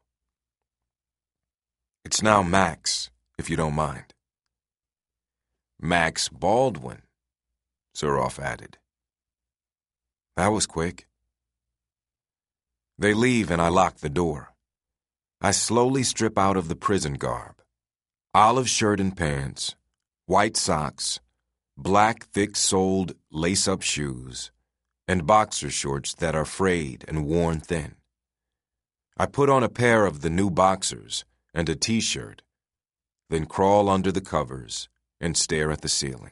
"It's now Max, if you don't mind." "Max Baldwin," Suroff added. That was quick. They leave and I lock the door. I slowly strip out of the prison garb. Olive shirt and pants, white socks, black thick-soled lace-up shoes, and boxer shorts that are frayed and worn thin. I put on a pair of the new boxers and a t-shirt, then crawl under the covers and stare at the ceiling.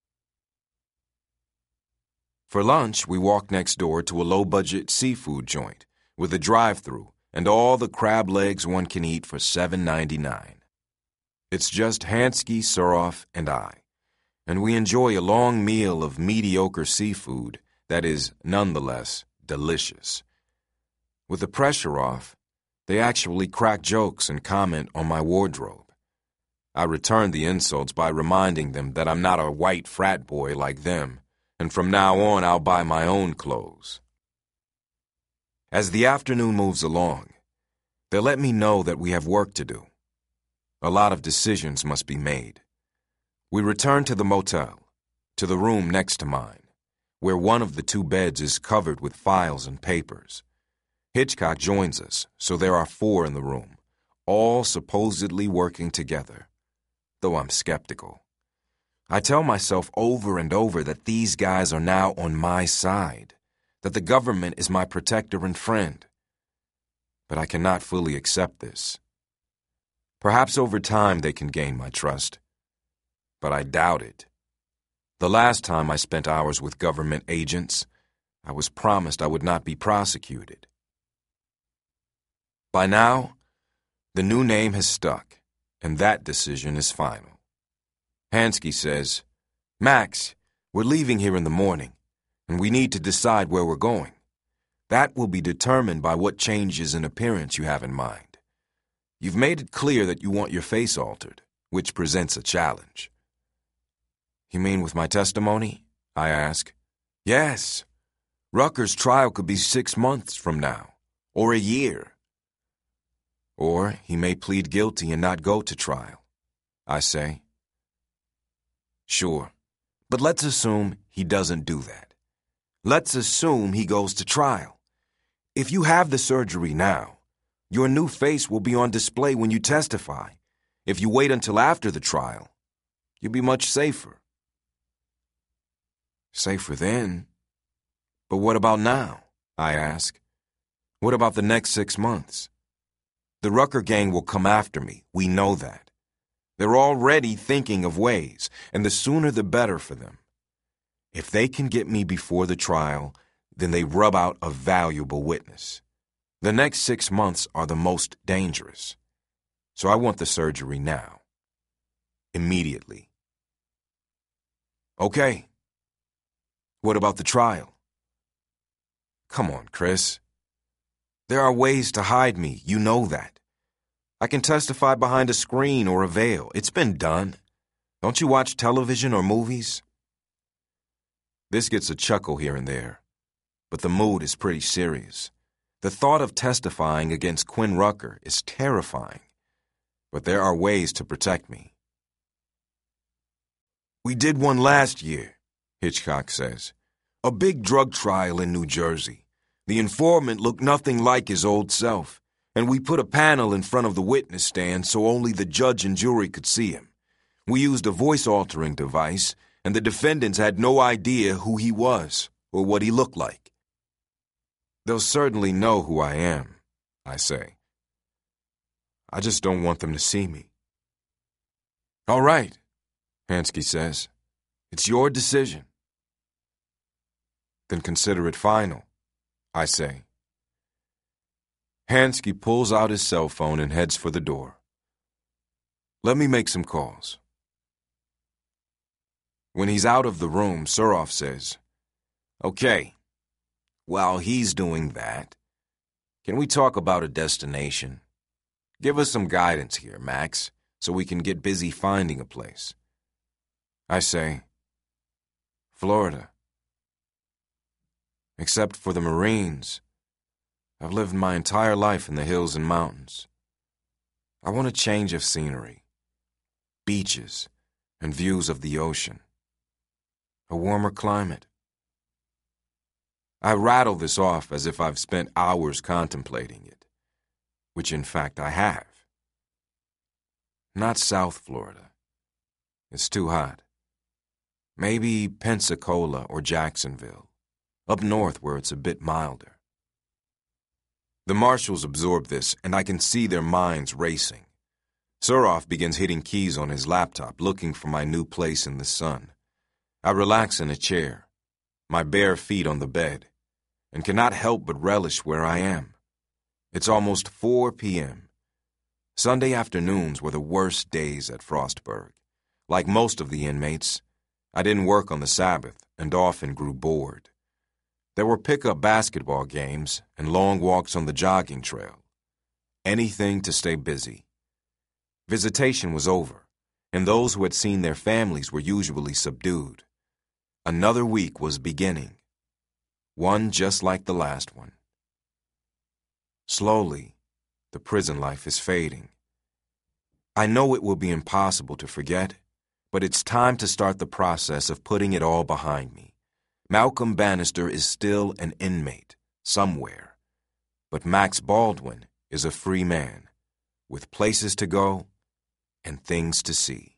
For lunch, we walk next door to a low-budget seafood joint with a drive-thru and all the crab legs one can eat for $7.99. It's just Hansky, Suroff, and I, and we enjoy a long meal of mediocre seafood that is nonetheless delicious. With the pressure off, they actually crack jokes and comment on my wardrobe. I return the insults by reminding them that I'm not a white frat boy like them, and from now on I'll buy my own clothes. As the afternoon moves along, they let me know that we have work to do. A lot of decisions must be made. We return to the motel, to the room next to mine, where one of the 2 beds is covered with files and papers. Hitchcock joins us, so there are 4 in the room, all supposedly working together, though I'm skeptical. I tell myself over and over that these guys are now on my side, that the government is my protector and friend. But I cannot fully accept this. Perhaps over time they can gain my trust, but I doubt it. The last time I spent hours with government agents, I was promised I would not be prosecuted. By now, the new name has stuck, and that decision is final. Hansky says, "Max, we're leaving here in the morning, and we need to decide where we're going. That will be determined by what changes in appearance you have in mind. You've made it clear that you want your face altered, which presents a challenge." "You mean with my testimony?" I ask. "Yes. Rucker's trial could be 6 months from now, or a year. Or he may plead guilty and not go to trial," I say. "Sure, but let's assume he doesn't do that. Let's assume he goes to trial. If you have the surgery now, your new face will be on display when you testify. If you wait until after the trial, you'll be much safer." "Safer then? But what about now?" I ask. "What about the next 6 months? The Rucker gang will come after me, we know that. They're already thinking of ways, and the sooner the better for them. If they can get me before the trial, then they rub out a valuable witness. The next 6 months are the most dangerous. So I want the surgery now. Immediately." Okay. What about the trial? Come on, Chris. There are ways to hide me, you know that. I can testify behind a screen or a veil. It's been done. Don't you watch television or movies? This gets a chuckle here and there, but the mood is pretty serious. The thought of testifying against Quinn Rucker is terrifying, but there are ways to protect me. We did one last year, Hitchcock says. A big drug trial in New Jersey. The informant looked nothing like his old self, and we put a panel in front of the witness stand so only the judge and jury could see him. We used a voice-altering device, and the defendants had no idea who he was or what he looked like. They'll certainly know who I am, I say. I just don't want them to see me. All right, Hansky says. It's your decision. Then consider it final, I say. Hansky pulls out his cell phone and heads for the door. Let me make some calls. When he's out of the room, Suroff says, Okay, while he's doing that, can we talk about a destination? Give us some guidance here, Max, so we can get busy finding a place. I say, Florida. Except for the Marines, I've lived my entire life in the hills and mountains. I want a change of scenery, beaches, and views of the ocean. A warmer climate. I rattle this off as if I've spent hours contemplating it, which in fact I have. Not South Florida. It's too hot. Maybe Pensacola or Jacksonville, up north where it's a bit milder. The marshals absorb this, and I can see their minds racing. Suroff begins hitting keys on his laptop, looking for my new place in the sun. I relax in a chair, my bare feet on the bed, and cannot help but relish where I am. It's almost 4 p.m. Sunday afternoons were the worst days at Frostburg. Like most of the inmates, I didn't work on the Sabbath and often grew bored. There were pickup basketball games and long walks on the jogging trail. Anything to stay busy. Visitation was over, and those who had seen their families were usually subdued. Another week was beginning, one just like the last one. Slowly, the prison life is fading. I know it will be impossible to forget, but it's time to start the process of putting it all behind me. Malcolm Bannister is still an inmate, somewhere, but Max Baldwin is a free man, with places to go and things to see.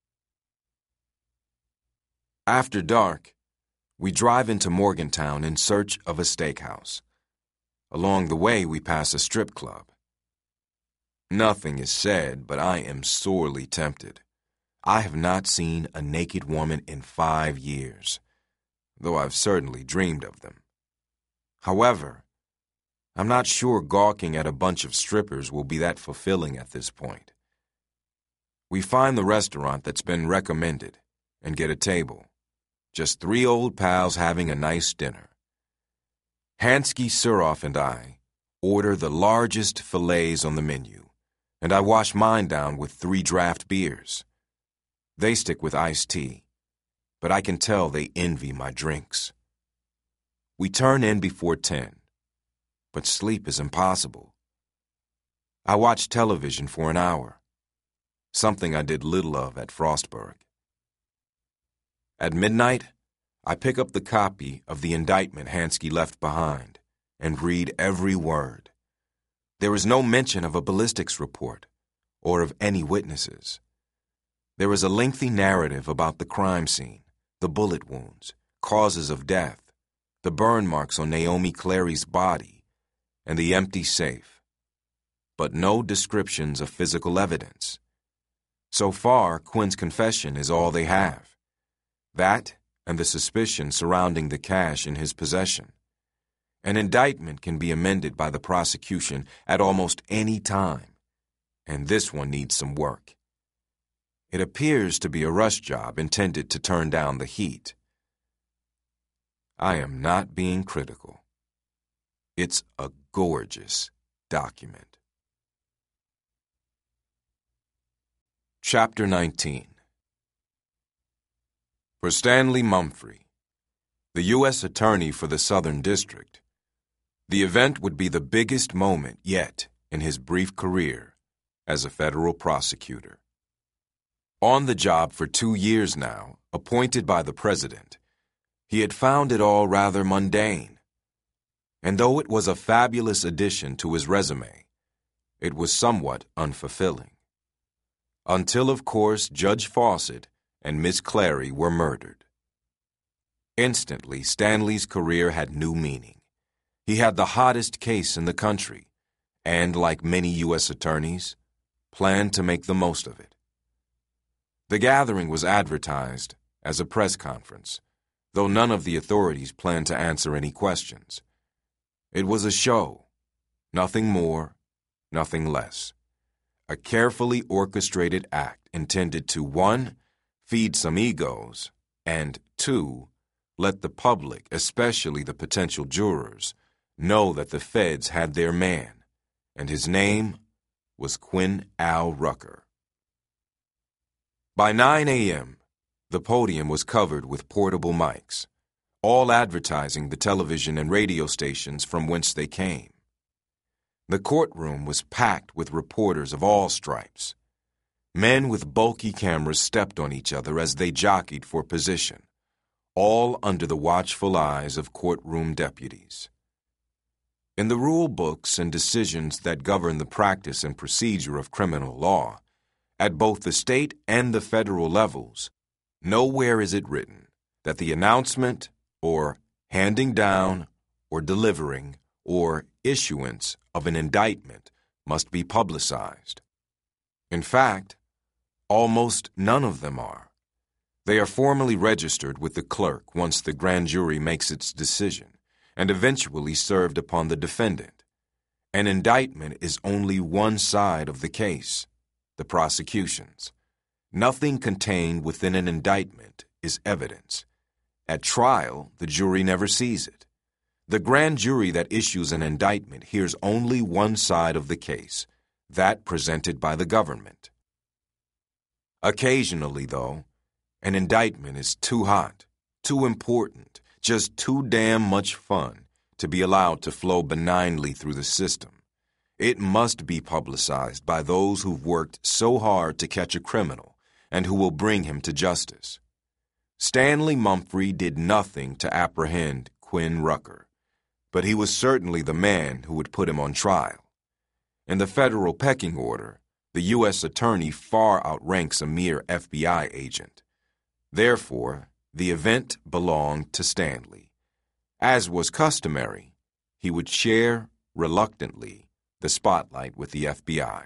After dark, we drive into Morgantown in search of a steakhouse. Along the way, we pass a strip club. Nothing is said, but I am sorely tempted. I have not seen a naked woman in 5 years, though I've certainly dreamed of them. However, I'm not sure gawking at a bunch of strippers will be that fulfilling at this point. We find the restaurant that's been recommended and get a table. Just 3 old pals having a nice dinner. Hansky, Suroff, and I order the largest fillets on the menu, and I wash mine down with 3 draft beers. They stick with iced tea, but I can tell they envy my drinks. We turn in before 10, but sleep is impossible. I watch television for an hour, something I did little of at Frostburg. At midnight, I pick up the copy of the indictment Hansky left behind and read every word. There is no mention of a ballistics report or of any witnesses. There is a lengthy narrative about the crime scene, the bullet wounds, causes of death, the burn marks on Naomi Clary's body, and the empty safe, but no descriptions of physical evidence. So far, Quinn's confession is all they have. That and the suspicion surrounding the cash in his possession. An indictment can be amended by the prosecution at almost any time, and this one needs some work. It appears to be a rush job intended to turn down the heat. I am not being critical. It's a gorgeous document. Chapter 19. For Stanley Mumphrey, the U.S. Attorney for the Southern District, the event would be the biggest moment yet in his brief career as a federal prosecutor. On the job for 2 years now, appointed by the President, he had found it all rather mundane. And though it was a fabulous addition to his resume, it was somewhat unfulfilling. Until, of course, Judge Fawcett and Miss Clary were murdered. Instantly, Stanley's career had new meaning. He had the hottest case in the country, and, like many U.S. attorneys, planned to make the most of it. The gathering was advertised as a press conference, though none of the authorities planned to answer any questions. It was a show, nothing more, nothing less. A carefully orchestrated act intended to 1. Feed some egos, and 2. Let the public, especially the potential jurors, know that the feds had their man, and his name was Quinn Al Rucker. By 9 a.m., the podium was covered with portable mics, all advertising the television and radio stations from whence they came. The courtroom was packed with reporters of all stripes. Men with bulky cameras stepped on each other as they jockeyed for position, all under the watchful eyes of courtroom deputies. In the rule books and decisions that govern the practice and procedure of criminal law, at both the state and the federal levels, nowhere is it written that the announcement, or handing down, or delivering, or issuance of an indictment must be publicized. In fact, almost none of them are. They are formally registered with the clerk once the grand jury makes its decision, and eventually served upon the defendant. An indictment is only one side of the case, the prosecution's. Nothing contained within an indictment is evidence. At trial, the jury never sees it. The grand jury that issues an indictment hears only one side of the case, that presented by the government. Occasionally, though, an indictment is too hot, too important, just too damn much fun to be allowed to flow benignly through the system. It must be publicized by those who've worked so hard to catch a criminal and who will bring him to justice. Stanley Mumphrey did nothing to apprehend Quinn Rucker, but he was certainly the man who would put him on trial. In the federal pecking order, the U.S. Attorney far outranks a mere FBI agent. Therefore, the event belonged to Stanley. As was customary, he would share, reluctantly, the spotlight with the FBI.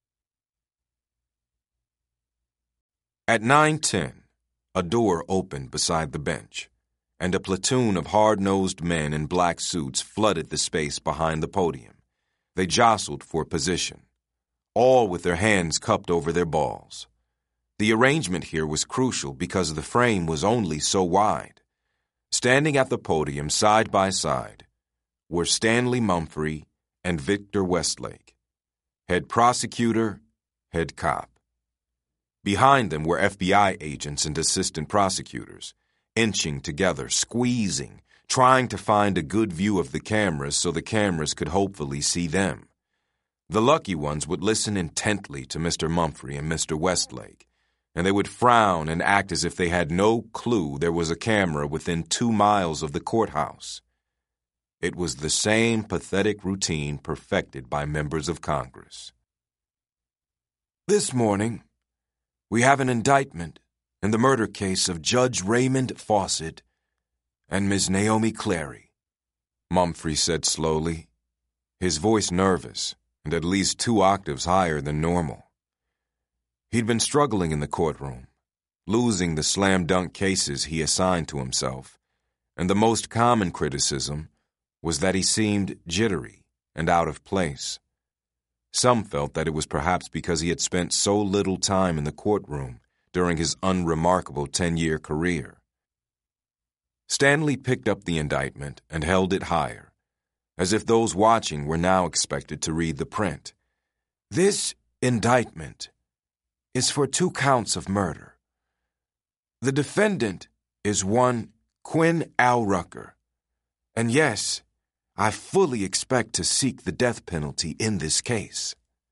At 9:10, a door opened beside the bench, and a platoon of hard-nosed men in black suits flooded the space behind the podium. They jostled for position, all with their hands cupped over their balls. The arrangement here was crucial because the frame was only so wide. Standing at the podium side by side were Stanley Mumphrey and Victor Westlake, head prosecutor, head cop. Behind them were FBI agents and assistant prosecutors, inching together, squeezing, trying to find a good view of the cameras so the cameras could hopefully see them. The lucky ones would listen intently to Mr. Mumphrey and Mr. Westlake, and they would frown and act as if they had no clue there was a camera within 2 miles of the courthouse. It was the same pathetic routine perfected by members of Congress. This morning, we have an indictment in the murder case of Judge Raymond Fawcett and Ms. Naomi Clary, Mumphrey said slowly, his voice nervous and at least 2 octaves higher than normal. He'd been struggling in the courtroom, losing the slam-dunk cases he assigned to himself, and the most common criticism was that he seemed jittery and out of place. Some felt that it was perhaps because he had spent so little time in the courtroom during his unremarkable 10-year career. Stanley picked up the indictment and held it higher, as if those watching were now expected to read the print. This indictment is for 2 counts of murder. The defendant is one Quinn Al Rucker, and yes, I fully expect to seek the death penalty in this case.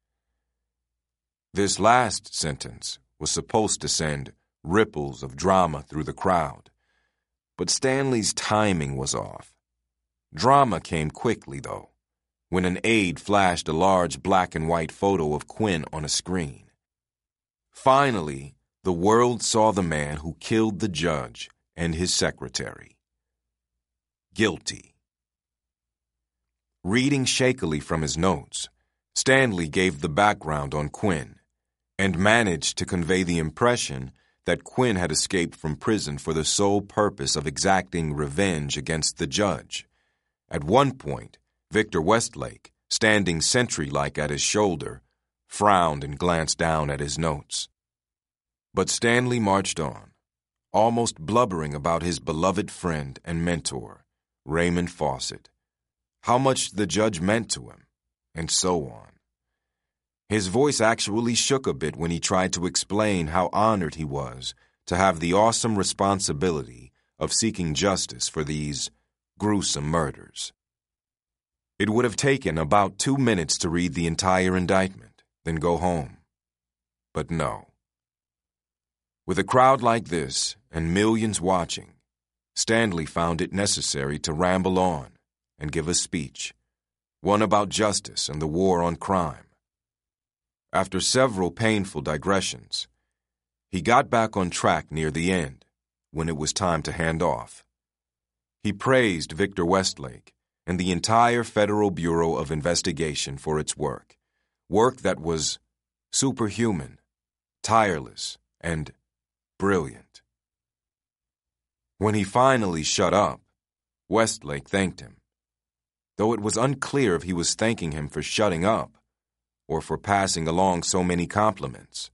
This last sentence was supposed to send ripples of drama through the crowd, but Stanley's timing was off. Drama came quickly, though, when an aide flashed a large black and white photo of Quinn on a screen. Finally, the world saw the man who killed the judge and his secretary. Guilty. Reading shakily from his notes, Stanley gave the background on Quinn and managed to convey the impression that Quinn had escaped from prison for the sole purpose of exacting revenge against the judge. At one point, Victor Westlake, standing sentry-like at his shoulder, frowned and glanced down at his notes. But Stanley marched on, almost blubbering about his beloved friend and mentor, Raymond Fawcett, how much the judge meant to him, and so on. His voice actually shook a bit when he tried to explain how honored he was to have the awesome responsibility of seeking justice for these gruesome murders. It would have taken about 2 minutes to read the entire indictment, then go home. But no. With a crowd like this and millions watching, Stanley found it necessary to ramble on and give a speech, one about justice and the war on crime. After several painful digressions, he got back on track near the end, when it was time to hand off. He praised Victor Westlake and the entire Federal Bureau of Investigation for its work that was superhuman, tireless, and brilliant. When he finally shut up, Westlake thanked him, though it was unclear if he was thanking him for shutting up or for passing along so many compliments.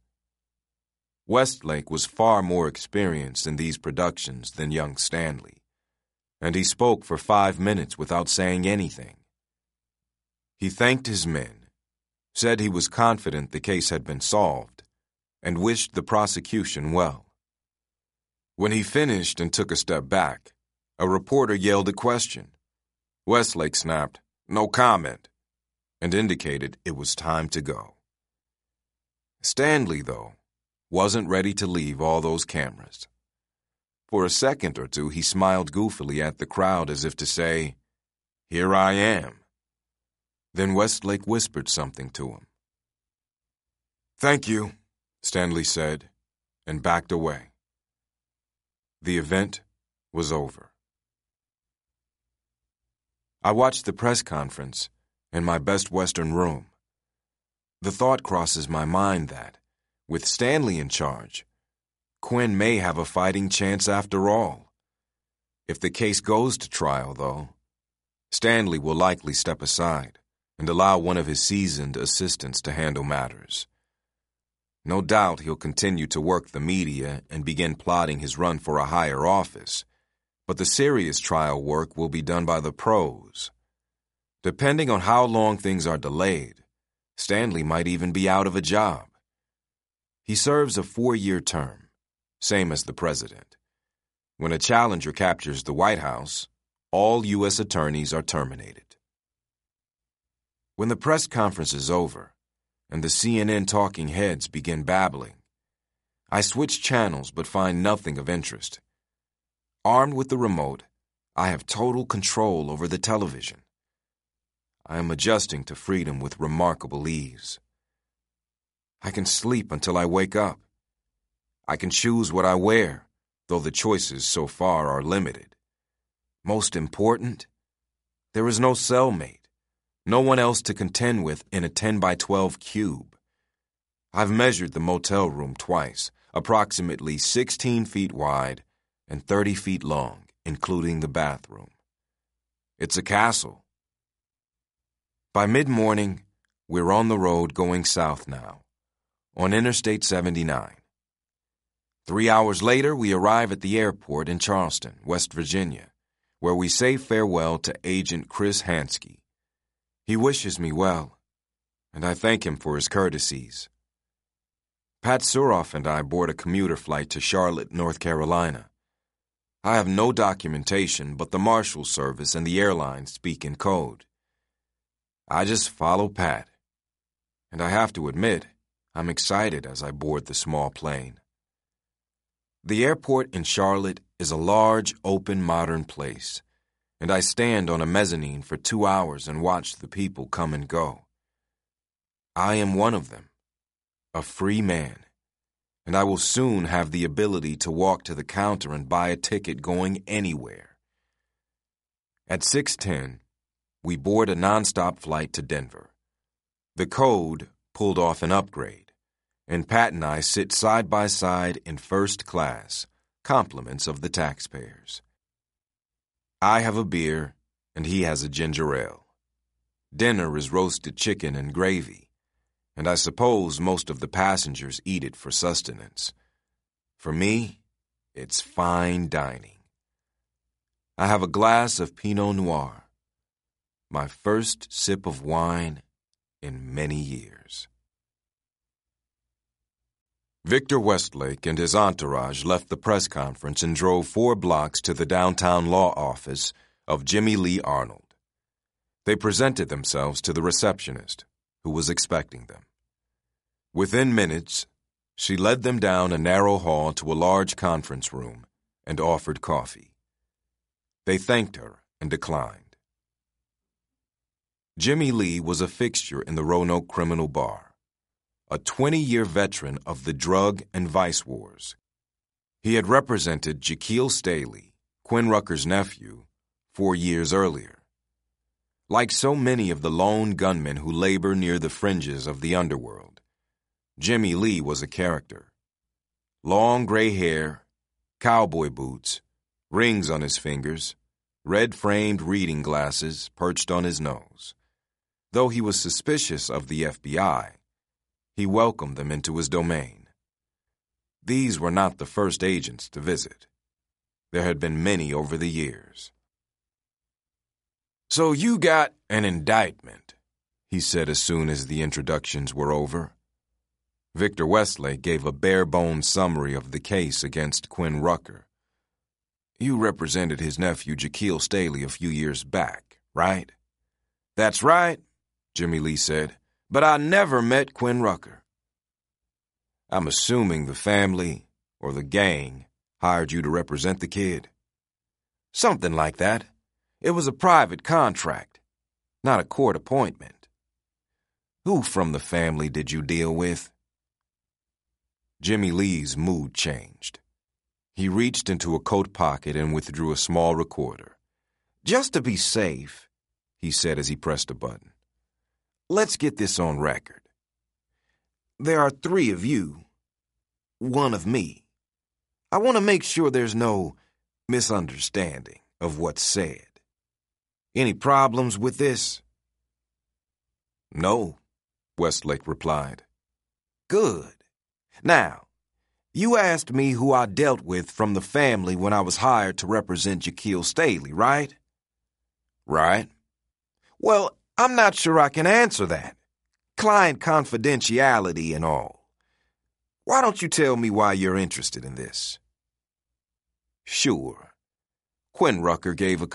Westlake was far more experienced in these productions than young Stanley, and he spoke for 5 minutes without saying anything. He thanked his men, said he was confident the case had been solved, and wished the prosecution well. When he finished and took a step back, a reporter yelled a question. Westlake snapped, "No comment," and indicated it was time to go. Stanley, though, wasn't ready to leave all those cameras. For a second or two, he smiled goofily at the crowd as if to say, "Here I am." Then Westlake whispered something to him. "Thank you," Stanley said, and backed away. The event was over. I watched the press conference in my Best Western room. The thought crosses my mind that, with Stanley in charge, Quinn may have a fighting chance after all. If the case goes to trial, though, Stanley will likely step aside and allow one of his seasoned assistants to handle matters. No doubt he'll continue to work the media and begin plotting his run for a higher office, but the serious trial work will be done by the pros. Depending on how long things are delayed, Stanley might even be out of a job. He serves a 4-year term, same as the president. When a challenger captures the White House, all U.S. attorneys are terminated. When the press conference is over and the CNN talking heads begin babbling, I switch channels but find nothing of interest. Armed with the remote, I have total control over the television. I am adjusting to freedom with remarkable ease. I can sleep until I wake up. I can choose what I wear, though the choices so far are limited. Most important, there is no cellmate, no one else to contend with in a 10 by 12 cube. I've measured the motel room twice, approximately 16 feet wide and 30 feet long, including the bathroom. It's a castle. By mid-morning, we're on the road going south now, on Interstate 79. 3 hours later, we arrive at the airport in Charleston, West Virginia, where we say farewell to Agent Chris Hansky. He wishes me well, and I thank him for his courtesies. Pat Suroff and I board a commuter flight to Charlotte, North Carolina. I have no documentation, but the Marshal Service and the airline speak in code. I just follow Pat, and I have to admit, I'm excited as I board the small plane. The airport in Charlotte is a large, open, modern place, and I stand on a mezzanine for 2 hours and watch the people come and go. I am one of them, a free man, and I will soon have the ability to walk to the counter and buy a ticket going anywhere. At 6:10, we board a nonstop flight to Denver. The code pulled off an upgrade, and Pat and I sit side by side in first class, compliments of the taxpayers. I have a beer, and he has a ginger ale. Dinner is roasted chicken and gravy, and I suppose most of the passengers eat it for sustenance. For me, it's fine dining. I have a glass of Pinot Noir, my first sip of wine in many years. Victor Westlake and his entourage left the press conference and drove 4 blocks to the downtown law office of Jimmy Lee Arnold. They presented themselves to the receptionist, who was expecting them. Within minutes, she led them down a narrow hall to a large conference room and offered coffee. They thanked her and declined. Jimmy Lee was a fixture in the Roanoke Criminal Bar, a 20-year veteran of the drug and vice wars. He had represented Jekiel Staley, Quinn Rucker's nephew, 4 years earlier. Like so many of the lone gunmen who labor near the fringes of the underworld, Jimmy Lee was a character. Long gray hair, cowboy boots, rings on his fingers, red-framed reading glasses perched on his nose. Though he was suspicious of the FBI, he welcomed them into his domain. These were not the first agents to visit. There had been many over the years. "So you got an indictment," he said as soon as the introductions were over. Victor Westlake gave a bare-bones summary of the case against Quinn Rucker. "You represented his nephew Jekiel Staley a few years back, right?" "That's right," Jimmy Lee said. "But I never met Quinn Rucker." "I'm assuming the family or the gang hired you to represent the kid?" "Something like that. It was a private contract, not a court appointment." "Who from the family did you deal with?" Jimmy Lee's mood changed. He reached into a coat pocket and withdrew a small recorder. "Just to be safe," he said as he pressed a button, "let's get this on record. There are 3 of you, 1 of me. I want to make sure there's no misunderstanding of what's said. Any problems with this?" "No," Westlake replied. "Good. Now, you asked me who I dealt with from the family when I was hired to represent Jekiel Staley, right?" "Right." "Well, I'm not sure I can answer that. Client confidentiality and all. Why don't you tell me why you're interested in this?" "Sure. Quinn Rucker gave a